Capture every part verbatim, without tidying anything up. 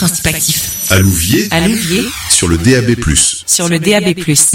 introspectif. À Louviers, À Louviers, sur le D A B plus. sur le D A B plus.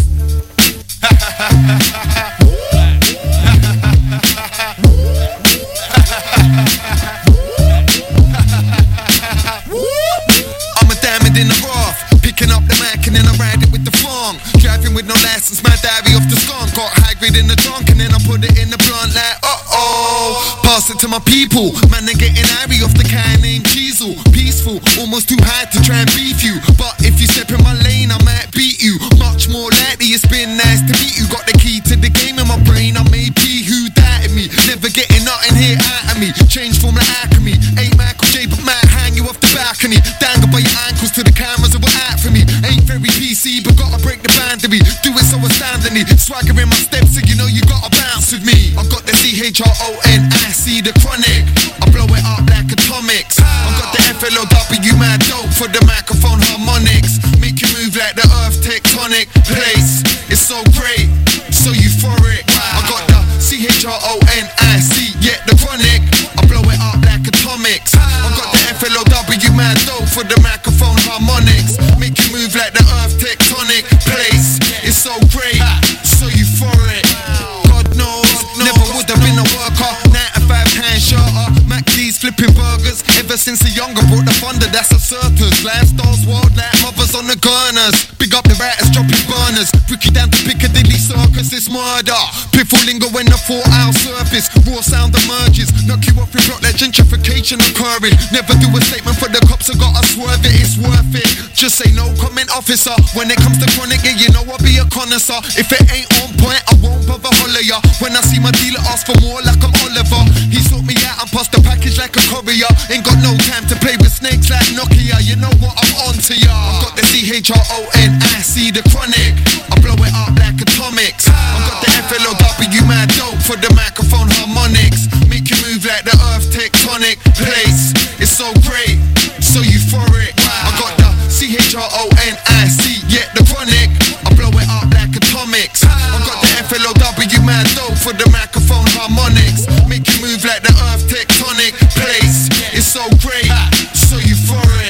I'm a diamond in the rough, picking up the Mac and then I ride it with the funk. Driving with no license, my diary off the skunk. Got high grade in the trunk and then I put it in the blunt like uh-oh. Pass it to my people, man they getting airy off the kind named Cheezel. Peaceful, almost too high to try and beef you. But if you step in my lane I might beat you. Much more likely it's been nice to meet you. Got the key to the game in my brain, I may be who doubted me. Never getting nothing here out of me. Change from the alchemy, ain't Michael J but might hang you off the balcony. Dangle by your ankles to the cameras that were out for me. Ain't very P C but gotta break the boundary. Do it so astoundingly, swagger in my steps so you know you gotta bounce with me. I got the C H R O N I C, the chronic. I blow it up like atomics. I got the F L O W, mad dope for the microphone harmonics. Make you move like the earth tectonic place. It's so great, so euphoric. I got the C H R O N I C, yeah, the chronic. I blow it up like atomics. I got the F L O W, mad dope for the microphone harmonics. Make you move like the earth tectonic place. It's so great, so euphoric. God knows, never would have been a worker. nine to five hand shorter. Mac D's flipping burgers. Ever since a younger brought the thunder, that's a circus. Lifestyles wild like mothers on the gunners. Big up the writers dropping burners. Ricky down to Piccadilly Circus, it's murder. Piffle lingo when the four hour surface. Raw sound emerges. Knock you off your block like gentrification occurring. Never do a statement for the cops, I gotta swerve it, it's worth it. Just say no comment officer. When it comes to chronic, yeah, you know I'll be a connoisseur. If it ain't on point, I won't bother holler ya. When I see my dealer ask for more like I'm Oliver. He sort me out and passed the package like a courier. Ain't got no time to play with snakes like Nokia. You know what, I'm on to ya. I got the C H R O N I C, the chronic. I blow it up like atomics. I got the F L O W, mad dope for the microphone harmonics. Make you move like the earth tectonic place. It's so great, so euphoric. I got the C H R O N I C, yeah, the chronic. I blow it up like atomics. I got the F L O W, mad dope for the microphone harmonics. Make you move like the earth tectonic place. It's so great, so euphoric.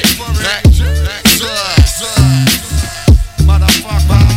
Motherfucker.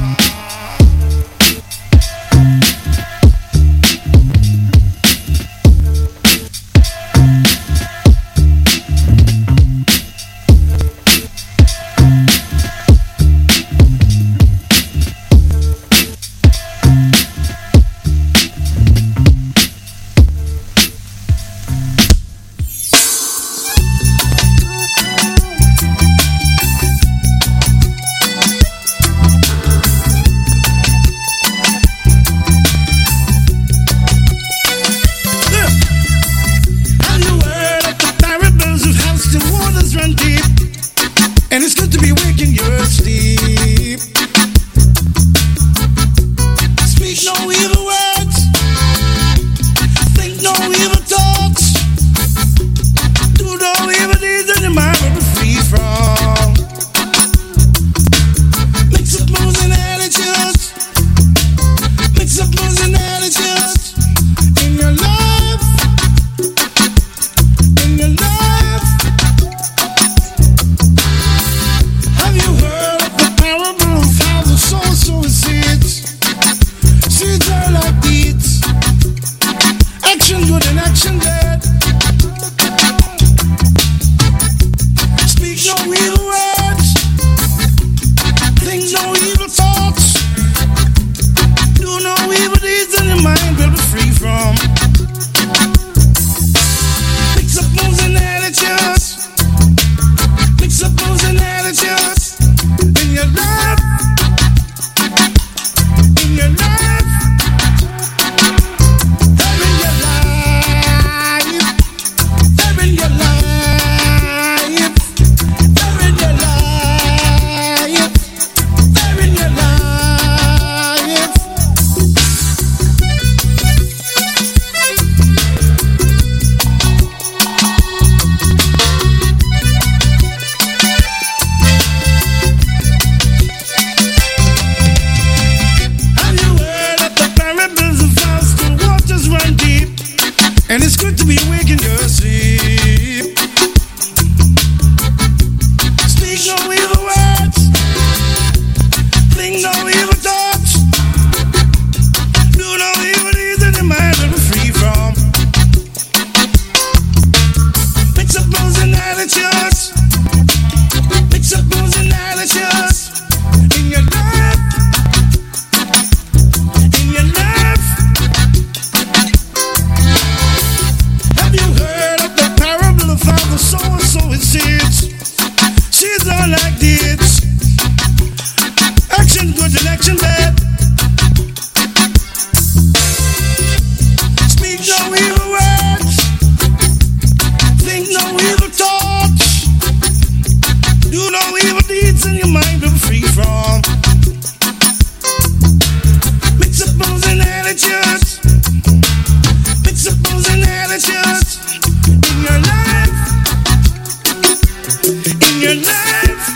And it's good to be waking your sleep. Speak no evil words, think no evil thoughts, do no evil deeds, and your mind will be free from. Mix up moods and attitudes, mix up moods and attitudes in your life, in your life. Have you heard of the parable of how the soul sows seeds? Seeds are like deeds. Action good and action bad. Speak no evil words. Think no evil thoughts. Do no evil deeds, and your mind will be free from. Mix up moves and attitudes. Mix up moves and attitudes in your life, in your life, there in your life, there in your life, there in your life, there in your life. And it's good to be awake in your sleep. no evil words, think no evil thoughts, do no evil deeds in your mind to be free from. Mix up opposing attitudes, mix up opposing attitudes in your life, in your life,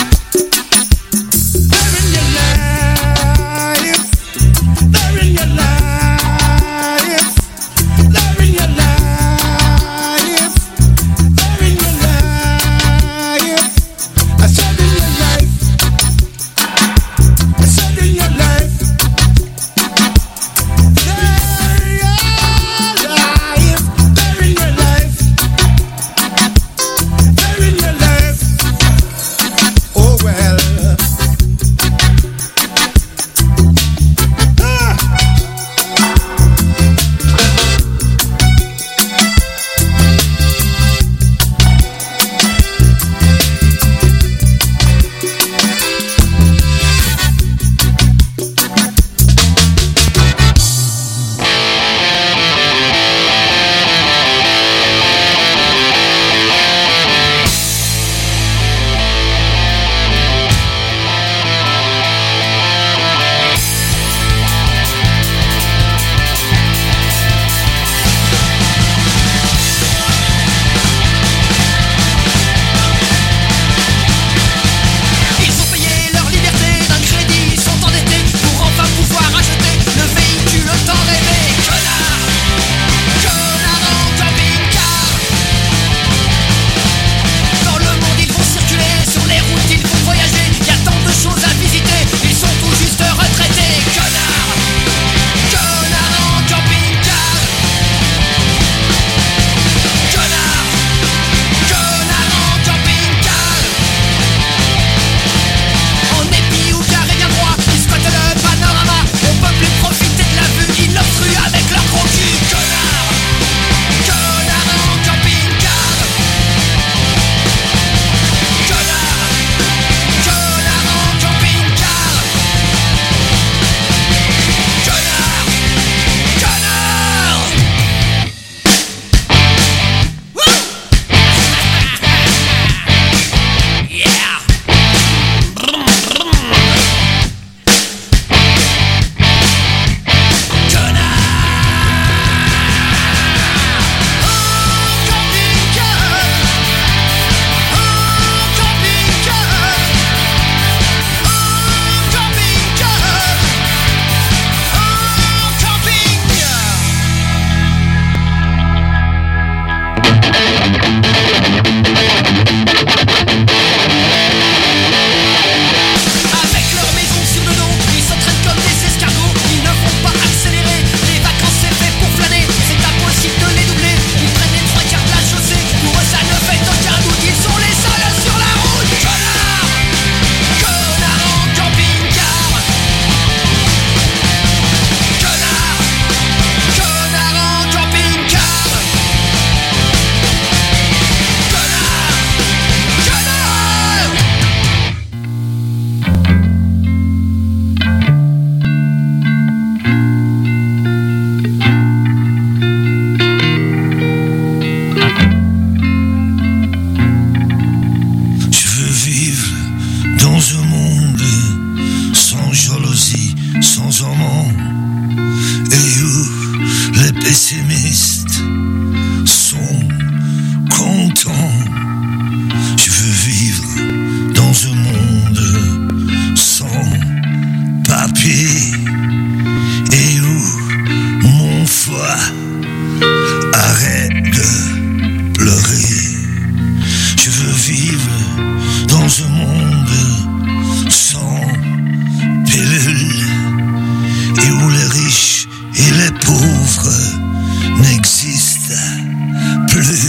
there in your life, there in your life, there in your life, there in your life. I said in your life, I said in your life, there in your life, there in your life, there in your life. Oh well. Ah. Ils ont payé leur liberté d'un crédit, ils sont endettés pour enfin pouvoir acheter le véhicule tant rêvé. Connard, connard en camping-car. Dans le monde ils vont circuler, sur les routes ils vont voyager. Il y a tant de choses à visiter, ils sont tout juste retraités. Connard, connard en camping-car. Connard, connard en camping-car. En épi ou carré bien droit, ils squattent le panorama. On peut plus profiter de la vue, ils l'obstruent avec leur gros cul. Connard, connard en camping-car. Connard, connard en camping-car. Connard, connard. Wouh! Yeah! Brum, brum. Connard! En camping-car. En camping-car. En camping-car. En camping-car. Avec leur maison sur le dos, ils s'entraînent comme des escargots. Ils ne vont pas accélérer, les vacances c'est fait pour flâner. C'est impossible de les doubler, ils prennent les trois quarts de la chaussée. Pour eux ça ne fait aucun doute, ils sont les seuls sur la route. Connard, connard en camping-car. Connard, connard en camping-car. Connard, connard. Je veux vivre dans un monde sans jalousie, sans amant, et où les pessimistes sont contents. Je veux vivre dans un monde sans papier, et où mon foie arrête de pleurer. Je veux vivre dans un monde sans pilule, et où les riches et les pauvres n'existent plus.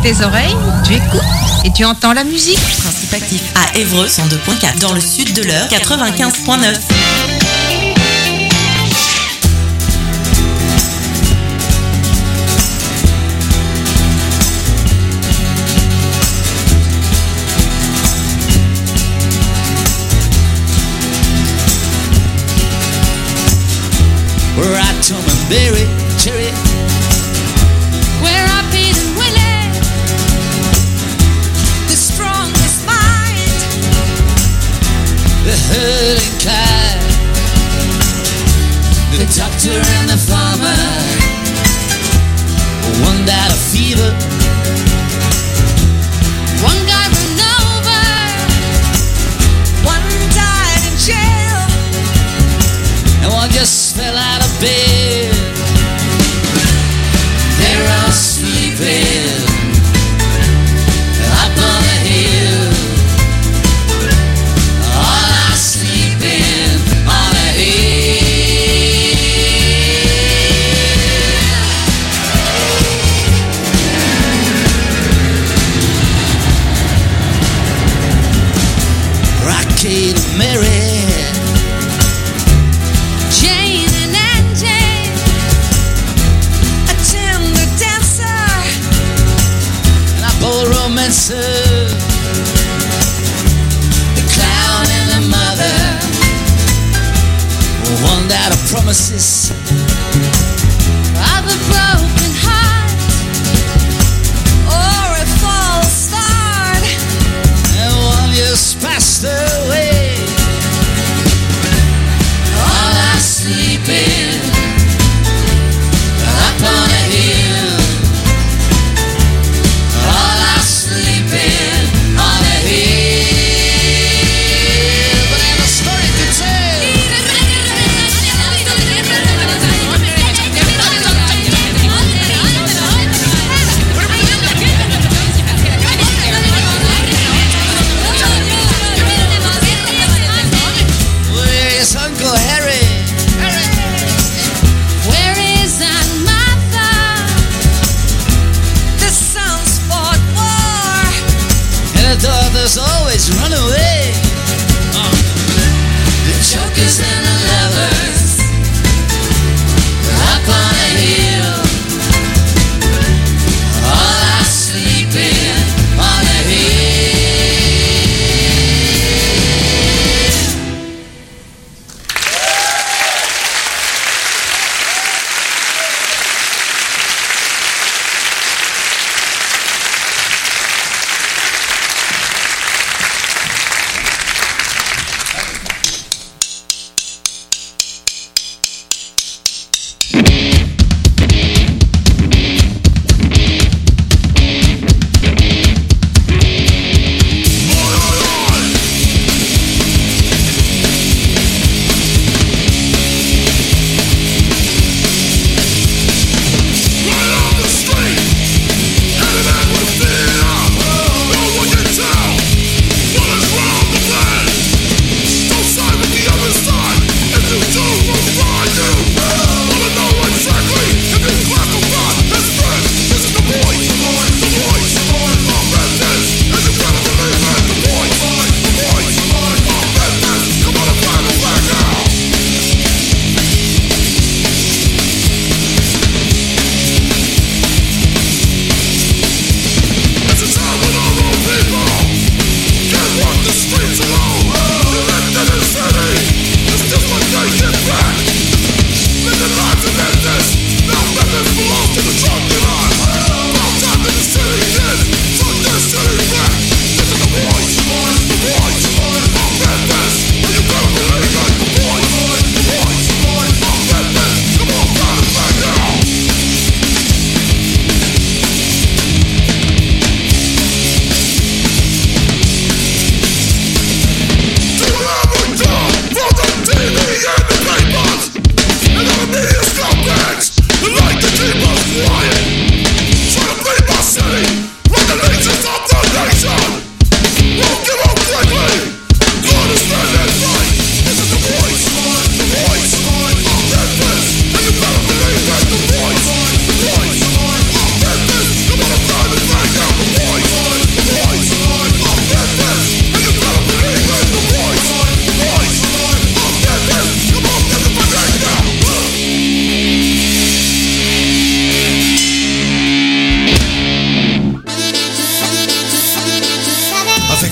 tes oreilles, tu écoutes et tu entends la musique. Principe actif à Évreux cent deux point quatre, dans le sud de l'Eure quatre-vingt-quinze point neuf. Where I Tom and Barry, Cherry. Where I Pete and Willie, the strongest mind, The hurling cat, the doctor and the farmer. One died of fever, one guy ran over, one died in jail, and one just fell out of bed. They're all sleeping up on the hill. All are sleeping on a hill. Rocky and Mary, Jane and Angie, a tender dancer, and a bold romancer. The clown and the mother, one died of promises. of a broken heart, or a false start. And one just passed away. All are sleeping up on a hill. All are sleeping on a hill. But I have a story to tell. Where's Uncle Harry? Where is Aunt Martha? The sons fought war. And the daughters always run away. Uh. The jokers and the lovers up on a hill. All are sleeping on a hill.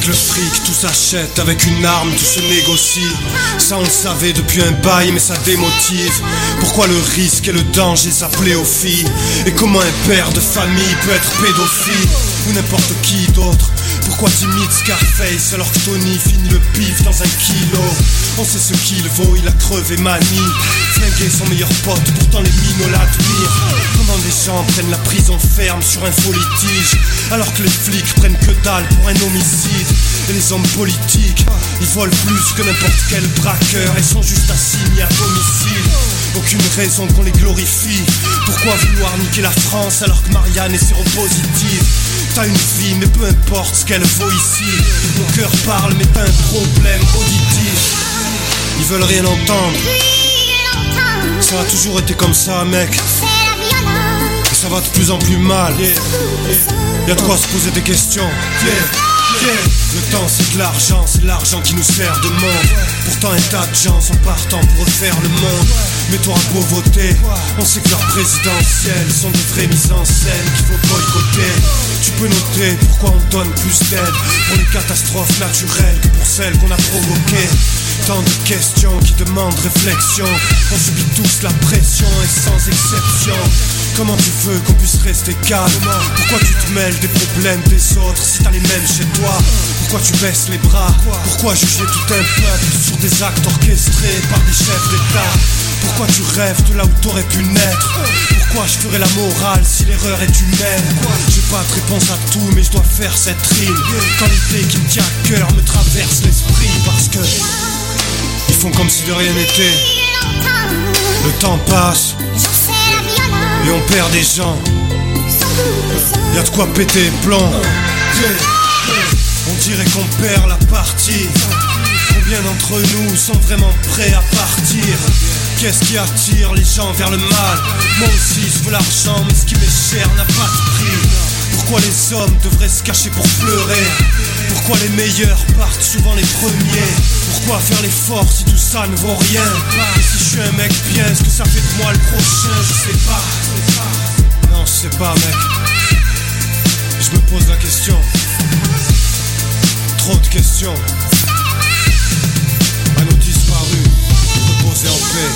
le fric, tout s'achète, avec une arme, tout se négocie. Ça on le savait depuis un bail, mais ça démotive. Pourquoi le risque et le danger s'appelaient aux filles? Et comment un père de famille peut être pédophile? Ou n'importe qui d'autre? Pourquoi t'imites Scarface alors que Tony finit le pif dans un kilo? On sait ce qu'il vaut, il a crevé manie. Flinguer son meilleur pote, pourtant les minots l'admirent. Comment des gens prennent la prison ferme sur un faux litige, alors que les flics prennent que dalle pour un homicide. Et les hommes politiques, ils volent plus que n'importe quel braqueur et sont juste assignés à domicile. Aucune raison qu'on les glorifie. Pourquoi vouloir niquer la France alors que Marianne est séropositive? T'as une vie mais peu importe ce qu'elle vaut ici. Mon cœur parle mais t'as un problème auditif. Ils veulent rien entendre. Ça a toujours été comme ça mec. Et ça va de plus en plus mal. Yeah. Yeah. Y'a de quoi se poser des questions. Yeah. Yeah. Le temps c'est de l'argent, c'est l'argent qui nous sert de monde. Pourtant un tas de gens sont partants pour refaire le monde. Mais t'auras beau voter, on sait que leurs présidentielles sont des vraies mises en scène qu'il faut boycotter. Tu peux noter pourquoi on donne plus d'aide pour les catastrophes naturelles que pour celles qu'on a provoquées. Tant de questions qui demandent réflexion. On subit tous la pression et sans exception. Comment tu veux qu'on puisse rester calme? Pourquoi tu te mêles des problèmes des autres si t'as les mêmes chez toi? Pourquoi tu baisses les bras? Pourquoi juger tout un peuple sur des actes orchestrés par des chefs d'État? Pourquoi tu rêves de là où t'aurais pu naître? Pourquoi je ferais la morale si l'erreur est humaine? J'ai pas de réponse à tout mais je dois faire cette rime quand l'idée qui me tient à cœur me traverse l'esprit. Parce que ils font comme si de rien n'était. Le temps passe et on perd des gens. Y'a de quoi péter les plombs. On dirait qu'on perd la partie. Combien d'entre nous sont vraiment prêts à partir? Qu'est-ce qui attire les gens vers le mal? Moi aussi je veux l'argent mais ce qui m'est cher n'a pas de prix. Pourquoi les hommes devraient se cacher pour pleurer? Pourquoi les meilleurs partent souvent les premiers? Pourquoi faire l'effort si tout ça ne vaut rien? Et si je suis un mec bien, est-ce que ça fait de moi le prochain? Je sais pas. Non je sais pas mec. Je me pose la question. Trop de questions. À nos disparus, reposer en paix.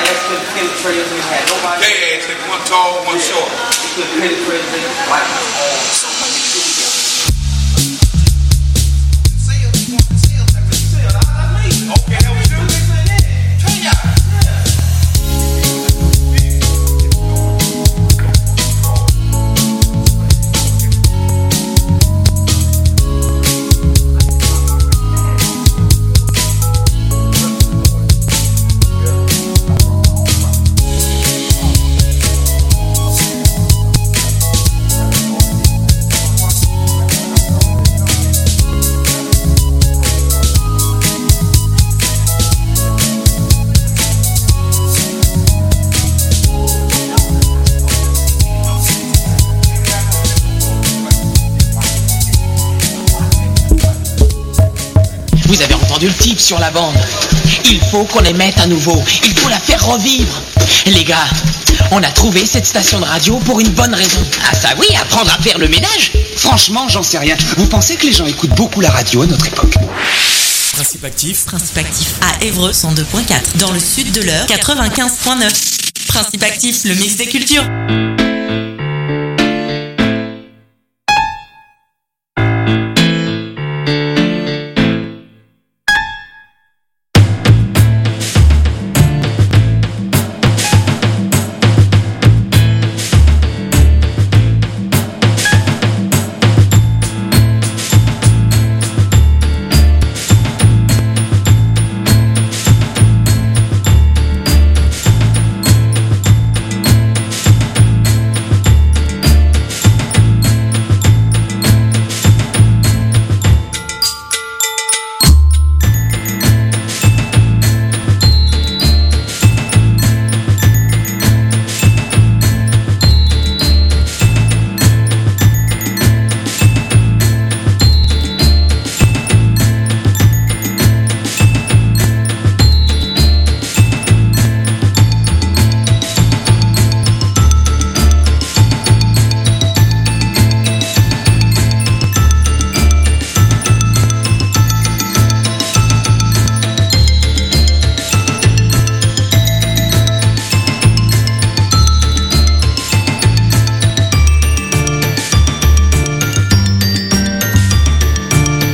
that's been penetrated. We had nobody. Yeah, yeah, take one tall, one short. It could penetrate like so much. Okay, that was you. Turn ya. Vous avez entendu le type sur la bande. Il faut qu'on les mette à nouveau. Il faut la faire revivre. Les gars, on a trouvé cette station de radio pour une bonne raison. Ah ça oui, apprendre à faire le ménage. Franchement, j'en sais rien. Vous pensez que les gens écoutent beaucoup la radio à notre époque? Principe actif. Principe actif à Évreux cent deux point quatre. Dans le sud de l'Eure quatre-vingt-quinze point neuf. Principe actif, le mix des cultures.